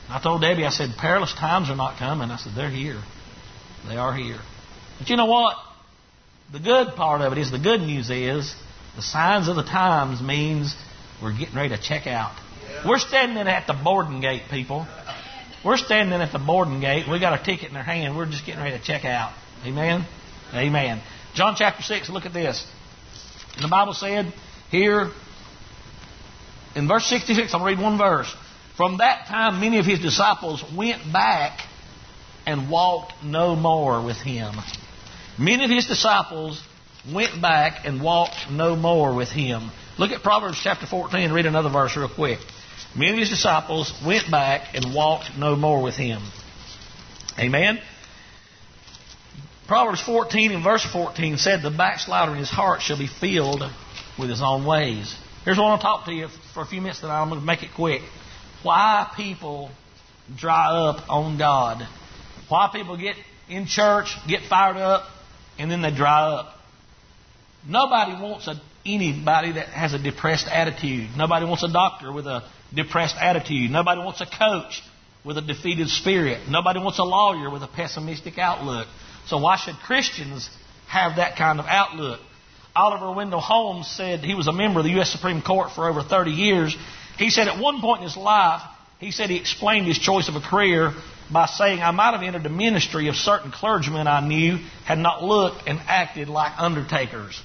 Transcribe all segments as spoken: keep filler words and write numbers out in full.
I told Debbie, I said, perilous times are not coming. I said, they're here. They are here. But you know what? The good part of it is, the good news is, the signs of the times means we're getting ready to check out. We're standing at the boarding gate, people. We're standing at the boarding gate. We got a ticket in our hand. We're just getting ready to check out. Amen? Amen. John chapter six, look at this. And the Bible said here, in verse sixty-six, I'll read one verse. From that time, many of his disciples went back and walked no more with him. Many of his disciples went back and walked no more with him. Look at Proverbs chapter fourteen and read another verse real quick. Many of his disciples went back and walked no more with him. Amen. Proverbs fourteen and verse fourteen said, the backslider in his heart shall be filled with his own ways. Here's what I want to talk to you for a few minutes, then I'm going to make it quick. Why people dry up on God. Why people get in church, get fired up, and then they dry up. Nobody wants a, anybody that has a depressed attitude. Nobody wants a doctor with a depressed attitude. Nobody wants a coach with a defeated spirit. Nobody wants a lawyer with a pessimistic outlook. So why should Christians have that kind of outlook? Oliver Wendell Holmes said, he was a member of the U S Supreme Court for over thirty years. He said at one point in his life, he said he explained his choice of a career by saying, I might have entered the ministry if certain clergymen I knew had not looked and acted like undertakers.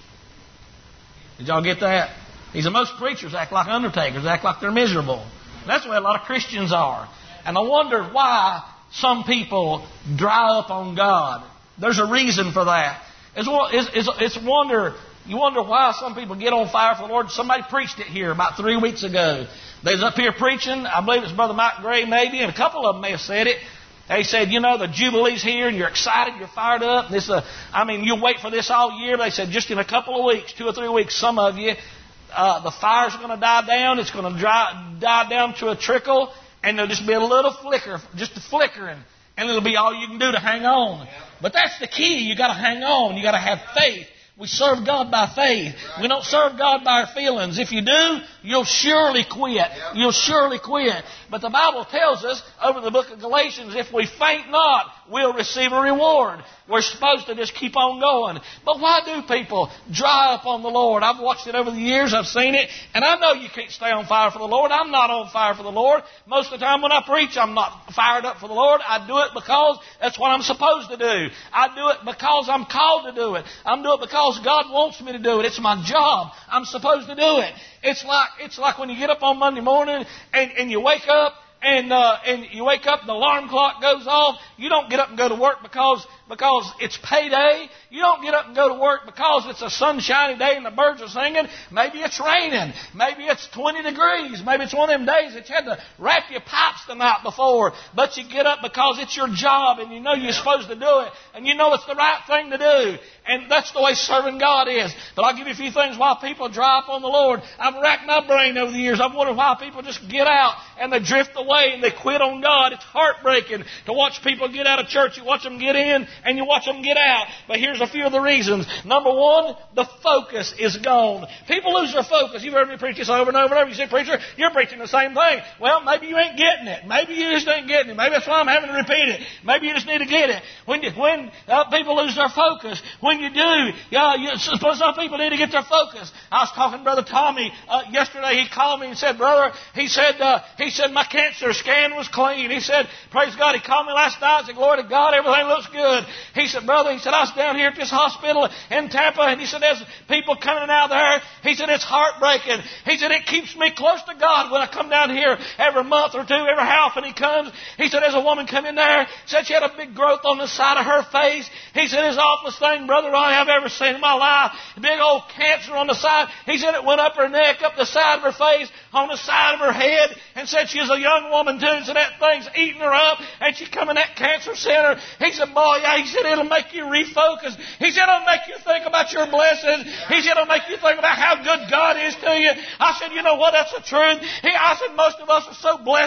Did y'all get that? He said, most preachers act like undertakers, act like they're miserable. That's the way a lot of Christians are. And I wonder why some people dry up on God. There's a reason for that. It's, it's, it's wonder, you wonder why some people get on fire for the Lord. Somebody preached it here about three weeks ago. They was up here preaching. I believe it's Brother Mike Gray maybe, and a couple of them may have said it. They said, you know, the Jubilee's here and you're excited, you're fired up. This, uh, I mean, you'll wait for this all year. They said just in a couple of weeks, two or three weeks, some of you, uh, the fire's going to die down. It's going to dry, die down to a trickle, and there'll just be a little flicker, just a flickering. And it'll be all you can do to hang on. But that's the key. You got to hang on. You got to have faith. We serve God by faith. We don't serve God by our feelings. If you do, you'll surely quit. You'll surely quit. But the Bible tells us over the book of Galatians, if we faint not, we'll receive a reward. We're supposed to just keep on going. But why do people dry up on the Lord? I've watched it over the years. I've seen it. And I know you can't stay on fire for the Lord. I'm not on fire for the Lord. Most of the time when I preach, I'm not fired up for the Lord. I do it because that's what I'm supposed to do. I do it because I'm called to do it. I do it because God wants me to do it. It's my job. I'm supposed to do it. It's like it's like when you get up on Monday morning and, and you wake up and uh, and you wake up and the alarm clock goes off. You don't get up and go to work because because it's payday. You don't get up and go to work because it's a sunshiny day and the birds are singing. Maybe it's raining. Maybe it's twenty degrees. Maybe it's one of them days that you had to wrap your pipes the night before. But you get up because it's your job and you know you're supposed to do it. And you know it's the right thing to do. And that's the way serving God is. But I'll give you a few things why people dry up on the Lord. I've racked my brain over the years. I've wondered why people just get out and they drift away and they quit on God. It's heartbreaking to watch people get out of church. You watch them get in and you watch them get out. But here's a few of the reasons. Number one, the focus is gone. People lose their focus. You've heard me preach this over and over and over. You say, preacher, you're preaching the same thing. Well, maybe you ain't getting it. Maybe you just ain't getting it. Maybe that's why I'm having to repeat it. Maybe you just need to get it. When you, when uh, people lose their focus, when you do, yeah, you, some people need to get their focus. I was talking to Brother Tommy uh, yesterday. He called me and said, brother, he said, uh, he said my cancer scan was clean. He said, praise God. He called me last night and said, glory to God, everything looks good. He said, brother, he said, I was down here at this hospital in Tampa, and he said, there's people coming out there. He said, it's heartbreaking. He said, it keeps me close to God when I come down here every month or two, every how often he comes. He said, there's a woman come in there, said she had a big growth on the side of her face. He said, it's the awfulest thing, brother, I have ever seen in my life. A big old cancer on the side. He said it went up her neck, up the side of her face, on the side of her head, and said she's a young woman too, and so that thing's eating her up, and she come in that cancer center. He said, boy, yeah, he said, it'll make you refocus. He said, it'll make you think about your blessings. He said, it'll make you think about how good God is to you. I said, you know what, that's the truth. He, I said, most of us are so blessed we're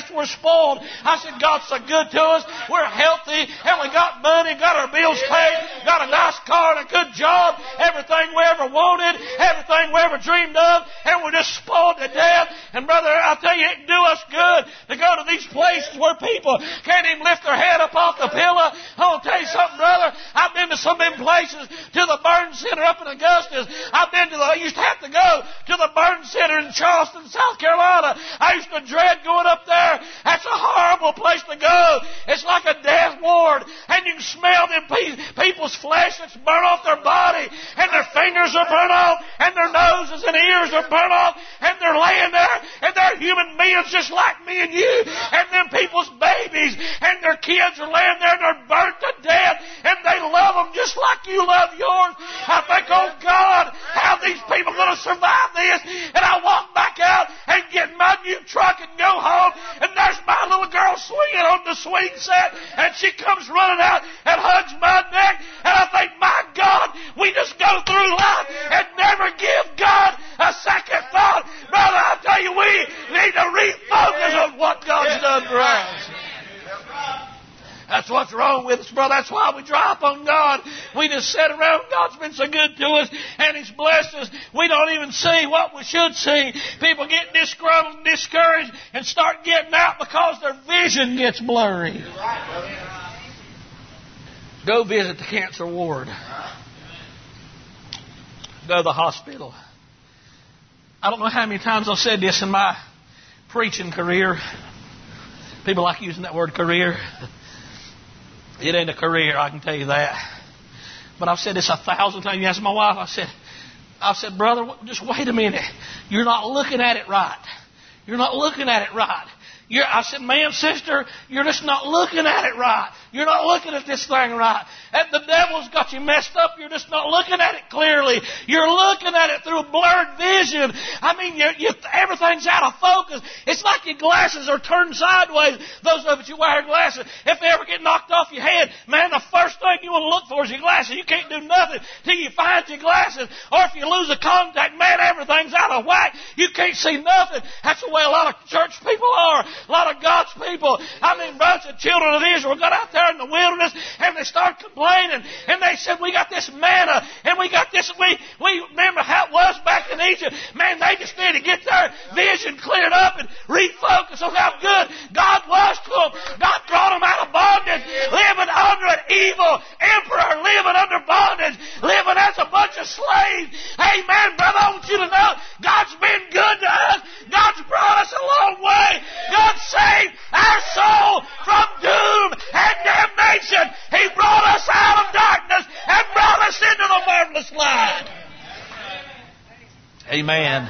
spoiled. I said, God's so good to us. We're healthy, and we got money, got our bills paid, got a nice car and a good job, everything we ever wanted, everything we ever dreamed of, and we're just spoiled to death. And brother, I'll tell you, it can do us good to go to these places where people can't even lift their head up off the pillow. I'm going to tell you something, brother. I've been to some of them places, to the burn center up in Augustus. I've been to the, I used to have to go to the burn center in Charleston, South Carolina. I used to dread going up there. That's a horrible place to go. It's like a death ward, and you can smell them pe- people's flesh that's burnt off their body, and their fingers are burnt off, and their noses and ears are burnt off, and they're laying there, and they're human beings just like me and you, and them people's babies and their kids are laying there and they're burnt to death, and they love them just like you love yours. I think, oh God, how these people are going to survive this? And I walk back out and get my new truck and go home, and there's my little girl swinging on the swing set, and she comes running out and hugs my neck, and I think, my God, we just go through life and never give God a second thought. Brother, I tell you, we need to refocus on what God's done for us. That's what's wrong with us, brother. That's why we drop on God. We just sit around. God's been so good to us, and He's blessed us. We don't even see what we should see. People get disgruntled and discouraged and start getting out because their vision gets blurry. Go visit the cancer ward. Go to the hospital. I don't know how many times I've said this in my preaching career. People like using that word career. It ain't a career, I can tell you that. But I've said this a thousand times. You ask my wife, I said, I said, brother, just wait a minute. You're not looking at it right. You're not looking at it right. You're, I said, ma'am, sister, you're just not looking at it right. You're not looking at this thing right. And the devil's got you messed up. You're just not looking at it clearly. You're looking at it through a blurred vision. I mean, you, you, everything's out of focus. It's like your glasses are turned sideways. Those of us who wear glasses, if they ever get knocked off your head, man, the first thing you want to look for is your glasses. You can't do nothing till you find your glasses. Or if you lose a contact, man, everything's out of whack. You can't see nothing. That's the way a lot of church people are. A lot of God's people. I mean, brothers and children of Israel got out there in the wilderness and they started complaining. And they said, we got this manna and we got this. We, we remember how it was back in Egypt. Man, they just need to get their vision cleared up and refocus on how good God was to them. God brought them out of bondage, living under an evil emperor, living under bondage, living as a bunch of slaves. Amen, brother. I want you to know God's been good to us. God's brought us a long way. God saved our soul from doom and damnation. He brought us out of darkness and brought us into the marvelous light. Amen.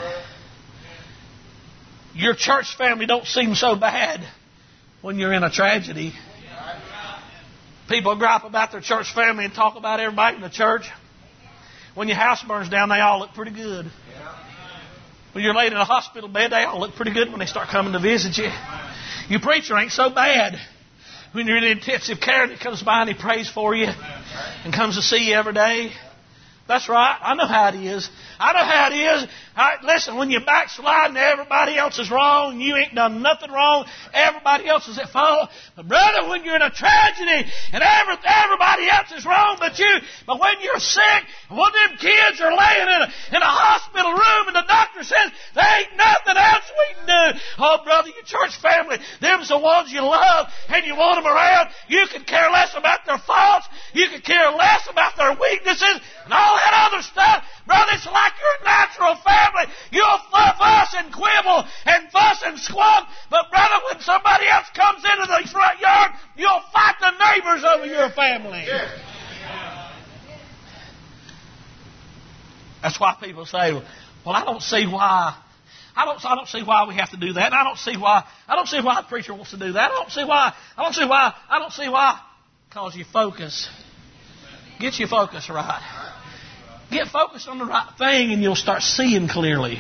Your church family don't seem so bad when you're in a tragedy. People gripe about their church family and talk about everybody in the church. When your house burns down, they all look pretty good. When you're laid in a hospital bed, they all look pretty good when they start coming to visit you. Your preacher ain't so bad. When you're in intensive care and he comes by and he prays for you and comes to see you every day. That's right. I know how it is. I know how it is. I, listen, when you backslide and everybody else is wrong and you ain't done nothing wrong, everybody else is at fault. But brother, when you're in a tragedy and every, everybody else is wrong but you, but when you're sick and one of them kids are laying in a, in a hospital room and the doctor says there ain't nothing else we can do. Oh, brother, your church family, them's the ones you love and you want them around. You could care less about their faults. You could care less about their weaknesses and all that other stuff. Brother, it's like your natural family. You'll fuss and quibble and fuss and squawk. But brother, when somebody else comes into the front yard, you'll fight the neighbors over your family. That's why people say, well, I don't see why. I don't, I don't see why we have to do that. And I don't see why. I don't see why the preacher wants to do that. I don't see why. I don't see why. I don't see why. Because you focus. Get your focus right. Get focused on the right thing and you'll start seeing clearly.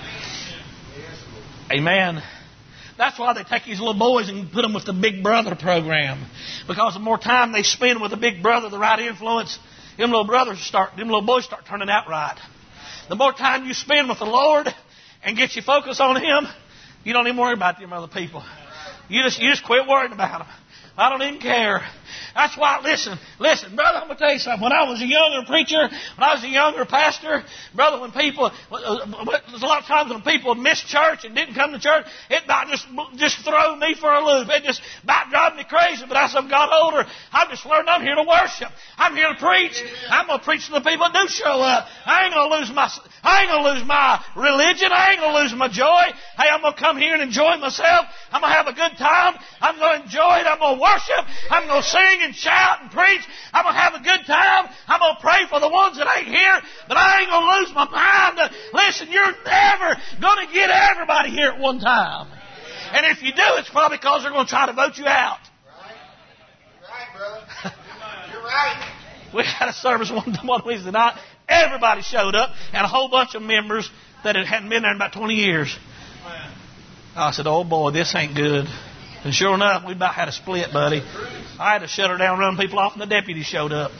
Amen. That's why they take these little boys and put them with the Big Brother program. Because the more time they spend with the Big Brother, the right influence, them little brothers start, them little boys start turning out right. The more time you spend with the Lord and get your focus on Him, you don't even worry about them other people. You just, you just quit worrying about them. I don't even care. That's why, listen, listen, brother, I'm going to tell you something. When I was a younger preacher, when I was a younger pastor, brother, when people, there's a lot of times when people missed church and didn't come to church, it about just, just throw me for a loop. It just about drive me crazy. But as I've got older, I've just learned I'm here to worship. I'm here to preach. I'm going to preach to the people that do show up. I ain't going to lose my, I ain't going to lose my religion. I ain't going to lose my joy. Hey, I'm going to come here and enjoy myself. I'm going to have a good time. I'm going to enjoy it. I'm going to worship. I'm going to sing and shout and preach. I'm going to have a good time. I'm going to pray for the ones that ain't here. But I ain't going to lose my mind. Listen, you're never going to get everybody here at one time. And if you do, it's probably because they're going to try to vote you out. Right. You're right, brother. You're right. We had a service one, one Wednesday night. Everybody showed up, and a whole bunch of members that hadn't been there in about twenty years. I said, oh boy, this ain't good. And sure enough, we about had a split, buddy. I had to shut her down, run people off, and the deputy showed up.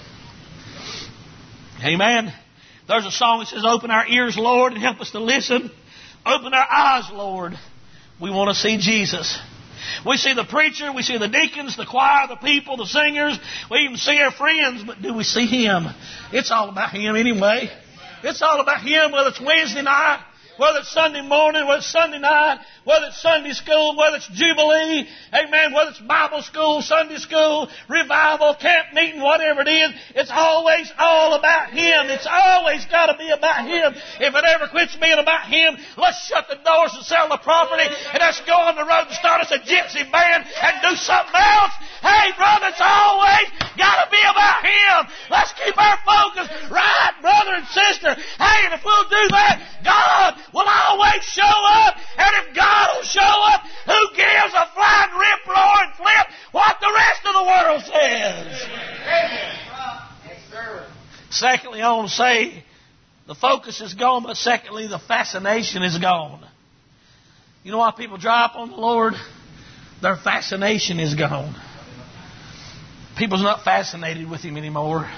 Amen. There's a song that says, open our ears, Lord, and help us to listen. Open our eyes, Lord. We want to see Jesus. We see the preacher, we see the deacons, the choir, the people, the singers. We even see our friends, but do we see Him? It's all about Him anyway. It's all about Him, whether it's Wednesday night, whether it's Sunday morning, whether it's Sunday night, whether it's Sunday school, whether it's Jubilee, amen, whether it's Bible school, Sunday school, revival, camp meeting, whatever it is, it's always all about Him. It's always got to be about Him. If it ever quits being about Him, let's shut the doors and sell the property, and let's go on the road and start us a gypsy band and do something else. Hey, brother, it's always got to be about Him. Let's keep our focus right, brother and sister. Hey, and if we'll do that, God will always show up, and if God God will show up, who gives a flying rip, roar, and flip what the rest of the world says? Amen. Yes, sir. Secondly, I want to say the focus is gone, but secondly, the fascination is gone. You know why people dry up on the Lord? Their fascination is gone. People's not fascinated with Him anymore.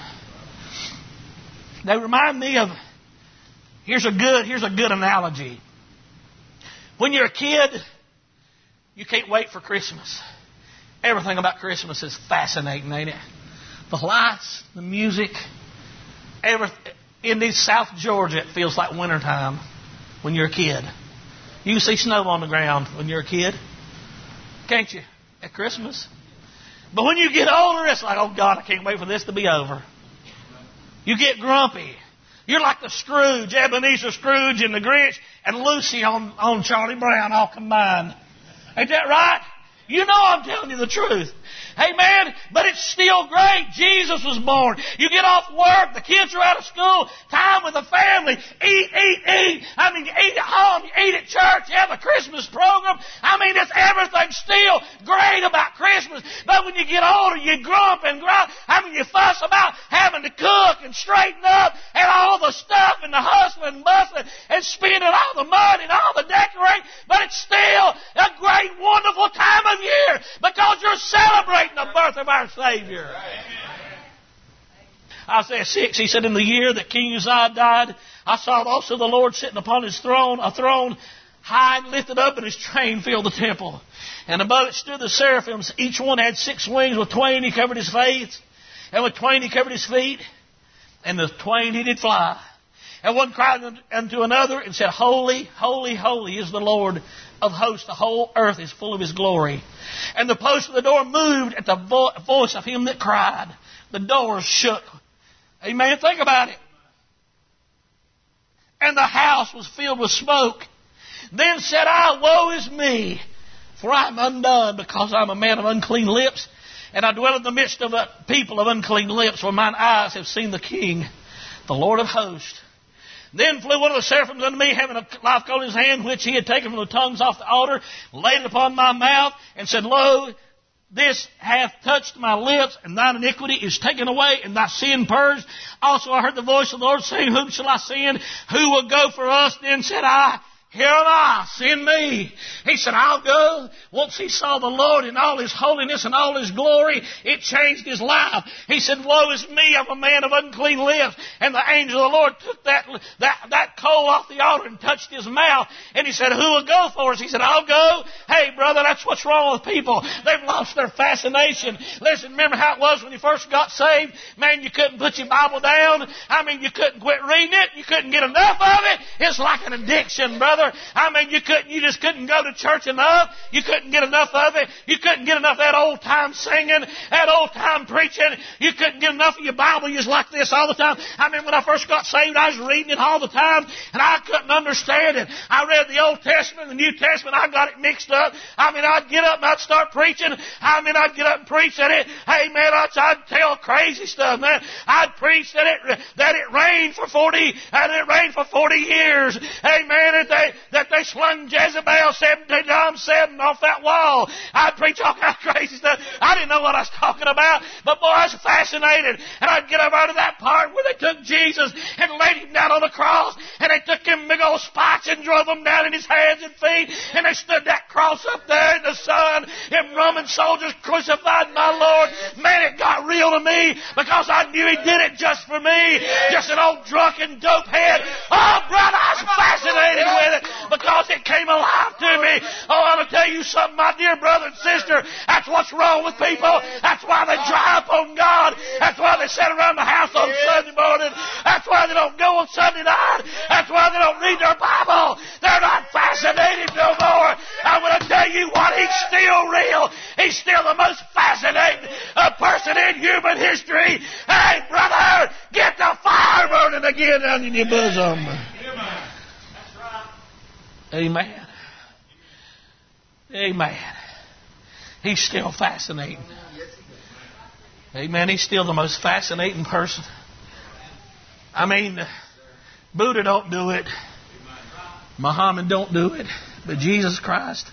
They remind me of, here's a good, here's a good analogy. When you're a kid, you can't wait for Christmas. Everything about Christmas is fascinating, ain't it? The lights, the music, everything. In this South Georgia, it feels like wintertime when you're a kid. You can see snow on the ground when you're a kid, can't you? At Christmas. But when you get older, it's like, oh God, I can't wait for this to be over. You get grumpy. You're like the Scrooge, Ebenezer Scrooge and the Grinch and Lucy on, on Charlie Brown all combined. Ain't that right? You know I'm telling you the truth. Amen. But it's still great. Jesus was born. You get off work. The kids are out of school. Time with the family. Eat, eat, eat. I mean, you eat at home. You eat at church. You have a Christmas program. I mean, it's everything's still great about Christmas. But when you get older, you grump and grunt. I mean, you fuss about having to cook and straighten up and all the stuff and the hustling and bustling and spending all the money and all the decorating. But it's still a great, wonderful time of year because you're celebrating the birth of our Savior. Isaiah six, he said, in the year that King Uzziah died, I saw also the Lord sitting upon His throne, a throne high and lifted up, and His train filled the temple. And above it stood the seraphims. Each one had six wings. With twain He covered His face, and with twain He covered His feet, and the twain He did fly. And one cried unto another and said, Holy, holy, holy is the Lord of hosts. The whole earth is full of His glory. And the post of the door moved at the vo- voice of him that cried. The doors shook. Amen. Think about it. And the house was filled with smoke. Then said I, woe is me, for I am undone, because I am a man of unclean lips, and I dwell in the midst of a people of unclean lips, for mine eyes have seen the King, the Lord of hosts. Then flew one of the seraphims unto me, having a live coal in his hand, which he had taken from the tongues off the altar, laid it upon my mouth, and said, Lo, this hath touched my lips, and thine iniquity is taken away, and thy sin purged. Also I heard the voice of the Lord saying, Whom shall I send? Who will go for us? Then said I, Here am I, send me. He said, I'll go. Once he saw the Lord in all His holiness and all His glory, it changed his life. He said, woe is me, I'm a man of unclean lips. And the angel of the Lord took that, that, that coal off the altar and touched his mouth. And he said, who will go for us? He said, I'll go. Hey, brother, that's what's wrong with people. They've lost their fascination. Listen, remember how it was when you first got saved? Man, you couldn't put your Bible down. I mean, you couldn't quit reading it. You couldn't get enough of it. It's like an addiction, brother. I mean, you couldn't, you just couldn't go to church enough. You couldn't get enough of it. You couldn't get enough of that old time singing, that old time preaching. You couldn't get enough of your Bible. You was like this all the time. I mean, when I first got saved, I was reading it all the time, and I couldn't understand it. I read the Old Testament and the New Testament. I got it mixed up. I mean, I'd get up and I'd start preaching. I mean, I'd get up and preach that it, hey man, I'd, I'd tell crazy stuff, man. I'd preach that it, that it rained for forty, that it rained for forty years. Hey man, that they, that they slung Jezebel seventeen times seven off that wall. I'd preach all kind of crazy stuff. I didn't know what I was talking about, but boy, I was fascinated. And I'd get over to that part where they took Jesus and laid Him down on the cross, and they took Him big old spikes and drove them down in His hands and feet, and they stood that cross up there in the sun, and Roman soldiers crucified my Lord. Man, it got real to me because I knew He did it just for me. Just an old drunken dope head. Oh, brother, I was fascinated with it because it came alive to me. Oh, I'm going to tell you something, my dear brother and sister. That's what's wrong with people. That's why they dry up on God. That's why they sit around the house on Sunday morning. That's why they don't go on Sunday night. That's why they don't read their Bible. They're not fascinated no more. I'm going to tell you what, He's still real. He's still the most fascinating uh, person in human history. Hey, brother, get the fire burning again down in your bosom. Amen. Amen. He's still fascinating. Amen. He's still the most fascinating person. I mean, Buddha don't do it. Muhammad don't do it. But Jesus Christ.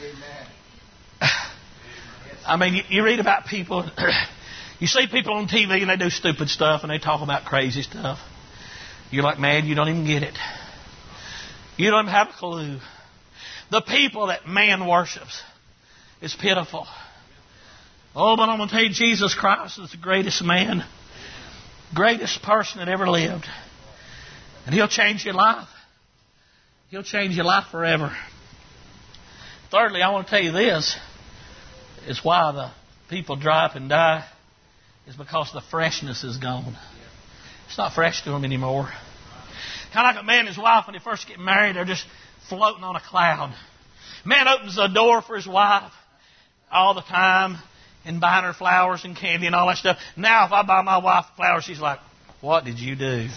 I mean, you, you read about people. You see people on T V and they do stupid stuff and they talk about crazy stuff. You're like, man, you don't even get it. You don't even have a clue. The people that man worships is pitiful. Oh, but I'm going to tell you, Jesus Christ is the greatest man, greatest person that ever lived. And He'll change your life. He'll change your life forever. Thirdly, I want to tell you this. It's why the people dry up and die. It's because the freshness is gone. It's not fresh to them anymore. Kind of like a man and his wife when they first get married, they're just floating on a cloud. Man opens the door for his wife all the time and buying her flowers and candy and all that stuff. Now if I buy my wife flowers, she's like, what did you do?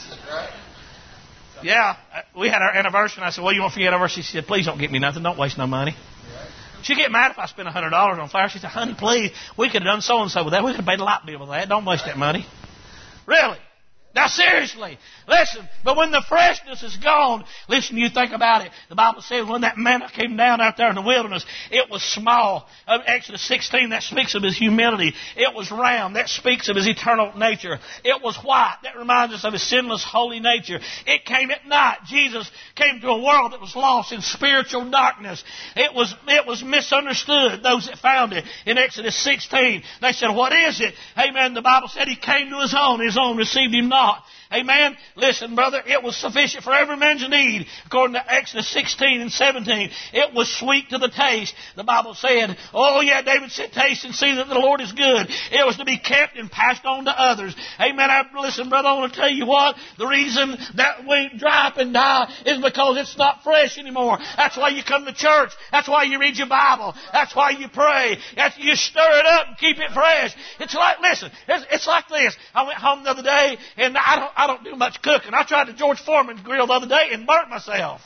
Yeah, we had our anniversary and I said, what do you want for your anniversary? She said, please don't get me nothing. Don't waste no money. She'd get mad if I spent one hundred dollars on flowers. She said, honey, please, we could have done so-and-so with that. We could have paid a light bill with that. Don't waste that money. Really? Now, seriously, listen, but when the freshness is gone, listen, you think about it. The Bible says when that manna came down out there in the wilderness, it was small. Of Exodus sixteen, that speaks of His humility. It was round. That speaks of His eternal nature. It was white. That reminds us of His sinless, holy nature. It came at night. Jesus came to a world that was lost in spiritual darkness. It was, it was misunderstood, those that found it. In Exodus sixteen, they said, what is it? Amen. The Bible said He came to His own. His own received Him not. Amen. Listen, brother, it was sufficient for every man's need. According to Exodus sixteen and seventeen, it was sweet to the taste. The Bible said, oh yeah, David said, taste and see that the Lord is good. It was to be kept and passed on to others. Amen. I, listen, brother, I want to tell you what, the reason that we dry up and die is because it's not fresh anymore. That's why you come to church. That's why you read your Bible. That's why you pray. That's, you stir it up and keep it fresh. It's like, listen, it's, it's like this. I went home the other day and I don't, I don't do much cooking. I tried the George Foreman's grill the other day and burnt myself.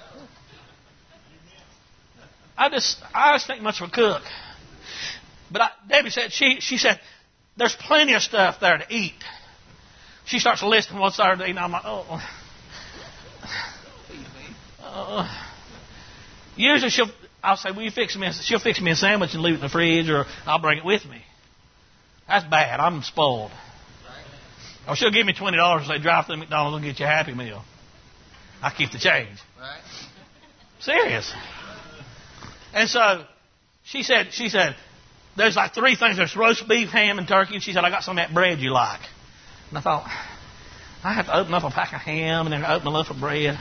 I just, I just ain't much of a cook. But I, Debbie said, she, she said, there's plenty of stuff there to eat. She starts listing what's there to eat, and I'm like, oh. Uh, usually she'll, I'll say, will you fix me a, she'll fix me a sandwich and leave it in the fridge, or I'll bring it with me. That's bad. I'm spoiled. Or she'll give me twenty dollars and say, drive through McDonald's and get you a Happy Meal. I keep the change. Right. Serious. And so she said, she said, there's like three things. There's roast beef, ham, and turkey. And she said, I got some of that bread you like. And I thought, I have to open up a pack of ham and then open a loaf of bread.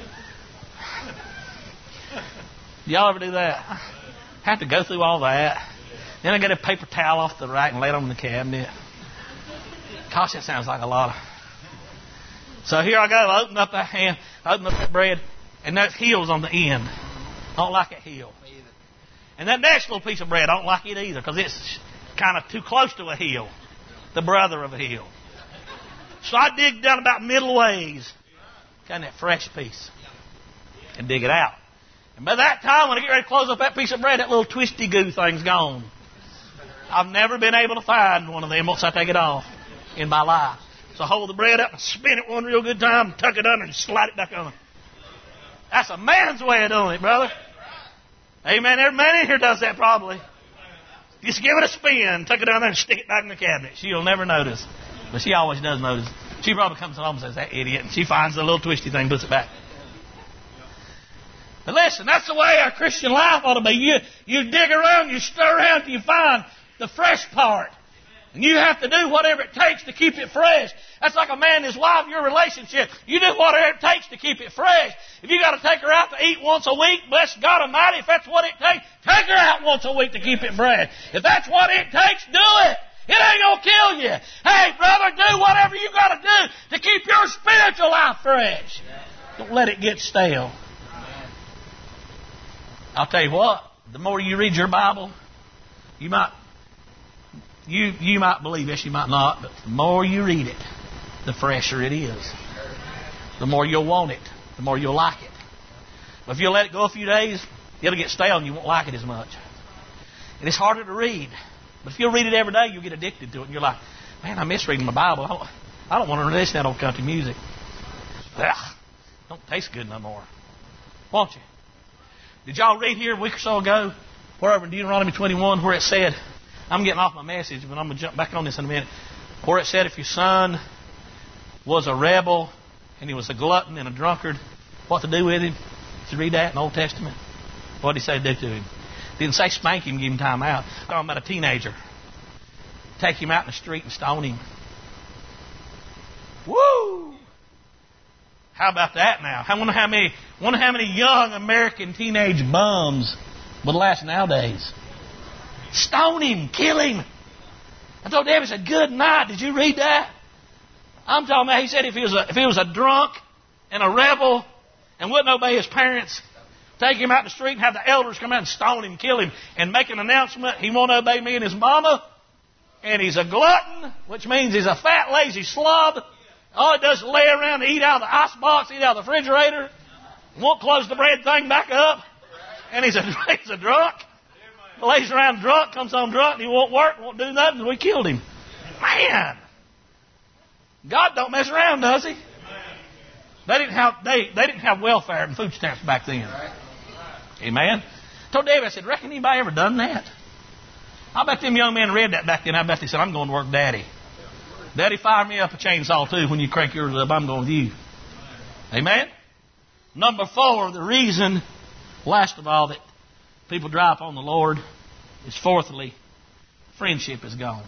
Do y'all ever do that? I have to go through all that. Then I get a paper towel off the rack and lay it on the cabinet. Gosh, that sounds like a lot of... So here I go. I open up that ham, I open up that bread, and that heel's on the end. I don't like that heel. And that next little piece of bread, I don't like it either because it's kind of too close to a heel, the brother of a heel. So I dig down about middle ways, kind of that fresh piece, and dig it out. And by that time, when I get ready to close up that piece of bread, that little twisty goo thing's gone. I've never been able to find one of them once I take it off in my life. So I hold the bread up and spin it one real good time, tuck it under and slide it back on. That's a man's way of doing it, brother. Amen. Every man in here does that probably. Just give it a spin, tuck it down there and stick it back in the cabinet. She'll never notice. But she always does notice. She probably comes home and says, that idiot. And she finds the little twisty thing, puts it back. But listen, that's the way our Christian life ought to be. You, you dig around, you stir around till you find the fresh part. And you have to do whatever it takes to keep it fresh. That's like a man and his wife, your relationship. You do whatever it takes to keep it fresh. If you got to take her out to eat once a week, bless God Almighty, if that's what it takes, take her out once a week to keep it fresh. If that's what it takes, do it. It ain't going to kill you. Hey, brother, do whatever you got to do to keep your spiritual life fresh. Don't let it get stale. I'll tell you what, the more you read your Bible, you might you you might believe this, you might not, but the more you read it, the fresher it is. The more you'll want it, the more you'll like it. But if you let it go a few days, it'll get stale and you won't like it as much. And it's harder to read. But if you'll read it every day, you'll get addicted to it. And you're like, man, I miss reading my Bible. I don't, I don't want to listen to that old country music. Ugh, don't taste good no more. Won't you? Did y'all read here a week or so ago, wherever in Deuteronomy twenty-one, where it said, I'm getting off my message, but I'm going to jump back on this in a minute, where it said if your son was a rebel and he was a glutton and a drunkard, what to do with him? Did you read that in the Old Testament? What did he say to do to him? Didn't say spank him, give him time out. I'm talking about a teenager. Take him out in the street and stone him. Woo! How about that now? I wonder how many, wonder how many young American teenage bums would last nowadays. Stone him, kill him. I told David, said, good night. Did you read that? I'm talking about, he said if he was a, if he was a drunk and a rebel and wouldn't obey his parents, take him out in the street and have the elders come out and stone him, kill him, and make an announcement, he won't obey me and his mama, and he's a glutton, which means he's a fat, lazy slob. All it does is lay around and eat out of the ice box, eat out of the refrigerator, won't close the bread thing back up, and he's a, he's a drunk. Lays around drunk, comes home drunk, and he won't work, won't do nothing, so we killed him. Man! God don't mess around, does he? They didn't have they, they didn't have welfare and food stamps back then. Amen? I told David, I said, reckon anybody ever done that? I bet them young men read that back then. I bet they said, I'm going to work Daddy. Daddy, fire me up a chainsaw too. When you crank yours up, I'm going with you. Amen? Number four, the reason, last of all, that people dry up on the Lord is fourthly, friendship is gone.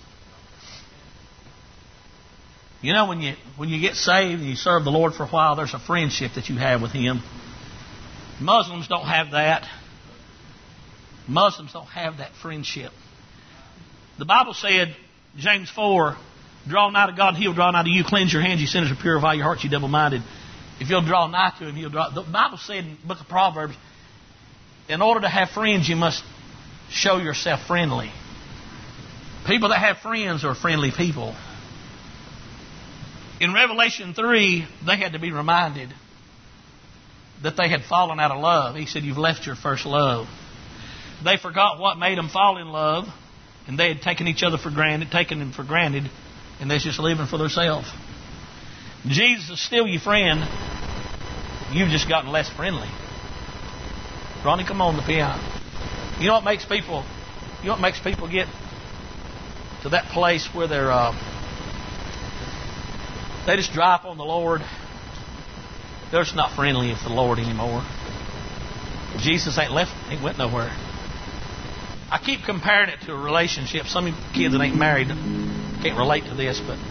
You know, when you when you get saved and you serve the Lord for a while, there's a friendship that you have with Him. Muslims don't have that. Muslims don't have that friendship. The Bible said, James four, draw nigh to God and He'll draw nigh to you. Cleanse your hands, you sinners, and purify your hearts, you double-minded. If you'll draw nigh to Him, He'll draw. The Bible said in the book of Proverbs, in order to have friends, you must show yourself friendly. People that have friends are friendly people. In Revelation three, they had to be reminded that they had fallen out of love. He said, you've left your first love. They forgot what made them fall in love, and they had taken each other for granted, taken them for granted, and they're just living for themselves. Jesus is still your friend. You've just gotten less friendly. Ronnie, come on the piano. You know what makes people, you know what makes people get to that place where they're, uh, they just dry up on the Lord. They're just not friendly with the Lord anymore. Jesus ain't left, ain't went nowhere. I keep comparing it to a relationship. Some of you kids that ain't married can't relate to this, but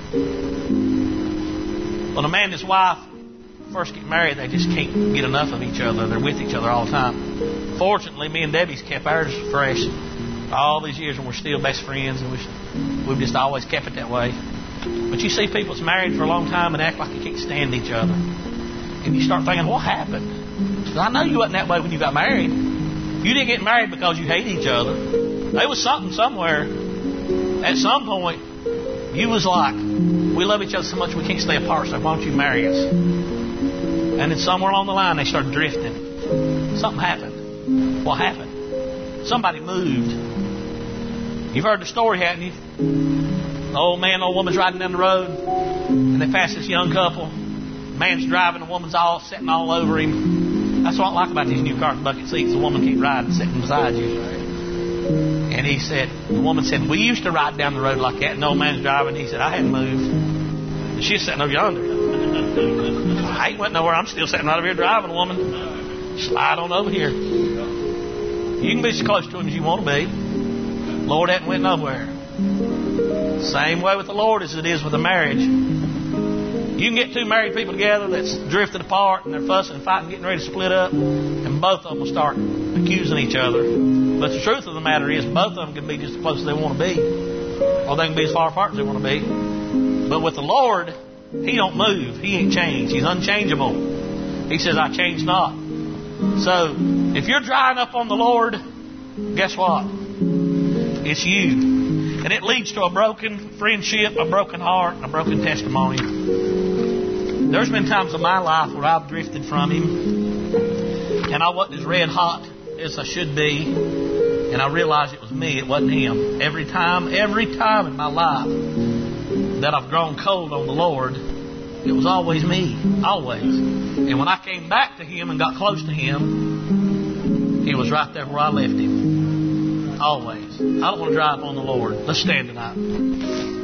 when a man and his wife first get married, they just can't get enough of each other. They're with each other all the time. Fortunately, me and Debbie's kept ours fresh all these years, and we're still best friends, and we've, we've just always kept it that way. But you see people that's married for a long time and act like they can't stand each other. And you start thinking, what happened? Because I know you wasn't that way when you got married. You didn't get married because you hate each other. There was something somewhere. At some point, you was like, we love each other so much we can't stay apart, so why don't you marry us? And then somewhere along the line, they started drifting. Something happened. What happened? Somebody moved. You've heard the story, haven't you? The old man and old woman's riding down the road, and they pass this young couple. The man's driving, the woman's all sitting all over him. That's what I like about these new cars, bucket seats. The woman can't ride sitting beside you. And he said, the woman said, we used to ride down the road like that. And the old man's driving. He said, I hadn't moved. And she's sitting over yonder. I ain't went nowhere. I'm still sitting right over here driving, woman. Slide on over here. You can be as close to him as you want to be. Lord hasn't went nowhere. Same way with the Lord as it is with a marriage. You can get two married people together that's drifted apart and they're fussing and fighting, getting ready to split up, and both of them will start accusing each other. But the truth of the matter is, both of them can be just as close as they want to be, or they can be as far apart as they want to be. But with the Lord, He don't move. He ain't changed. He's unchangeable. He says, I change not. So, if you're drying up on the Lord, guess what? It's you. And it leads to a broken friendship, a broken heart, and a broken testimony. There's been times in my life where I've drifted from Him, and I wasn't as red hot as I should be, and I realized it was me, it wasn't Him. Every time, every time in my life that I've grown cold on the Lord, it was always me, always. And when I came back to Him and got close to Him, He was right there where I left Him. Always. I don't want to drive on the Lord. Let's stand tonight.